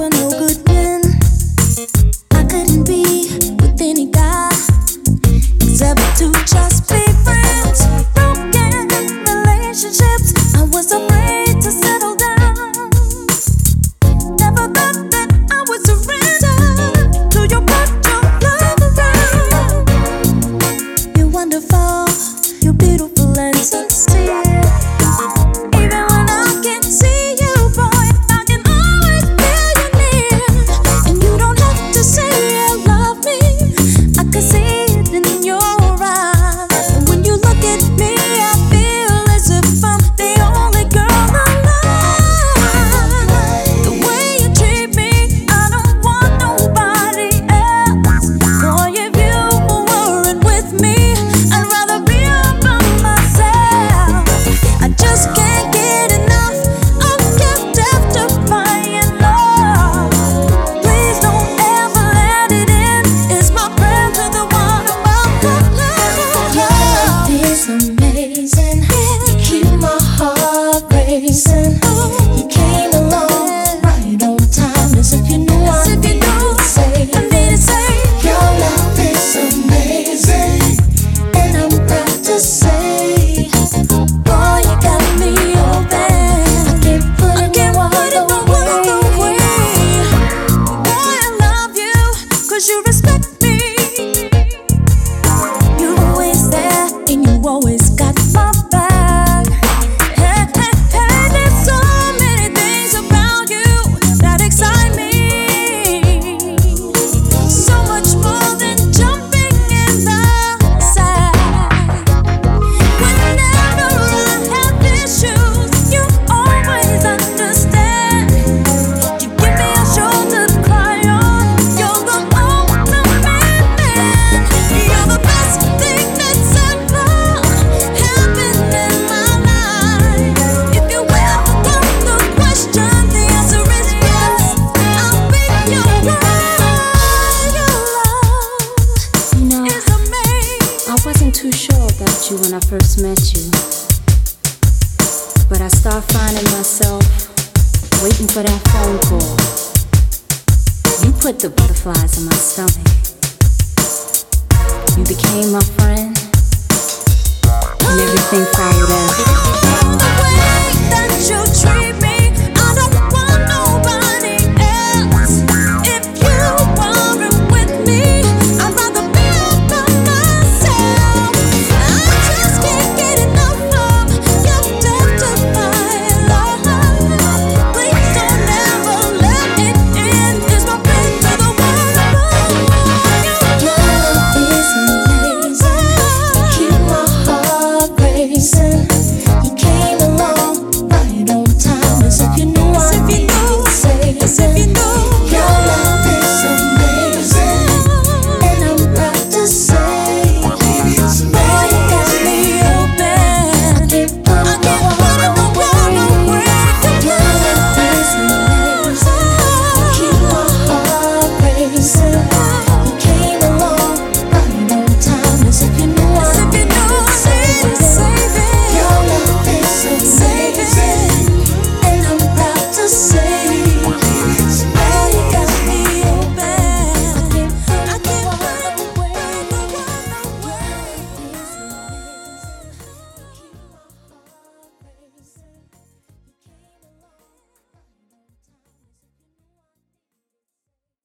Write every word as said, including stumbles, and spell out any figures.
no good man. I couldn't be with any guy except to just be friends. Broken relationships, I was afraid to settle down. Never thought that I would surrender to your touch of love around. You're wonderful, you're beautiful and sincere. Even when I can't see you, boy, I can always feel you near. And you don't have to say you love me, I can see it in your eyes. And when you look at me, I feel as if I'm the only girl alive. The way you treat me, I don't want nobody else. Boy, if you weren't with me, I'd rather be all by myself. I just can't get enough of kept after finding love. Please don't ever let it in. It's my prayer to the one above. Your love is amazing. You keep my heart racing. You came along right on time, as if you knew I needed to say. I need to say your love is amazing, and I'm proud to say, boy, you got me open. I can't put it no other way. Boy, I love you 'cause you respect me. You're always there and you always got my back. Hey, hey, hey, there's so many things about you that excite me. So much more than jumping in the sand. Whenever I have issues, you always understand. You give me a shoulder to cry on. You're the ultimate man. You're the best thing that's ever happened in my life. If you ever come to question, the answer is yes. I'll be your bride. Your love You know, is amazing. I wasn't too sure about you when I first met you, but I started finding myself waiting for that phone call. You put the butterflies in my stomach. You became my friend, and everything followed after.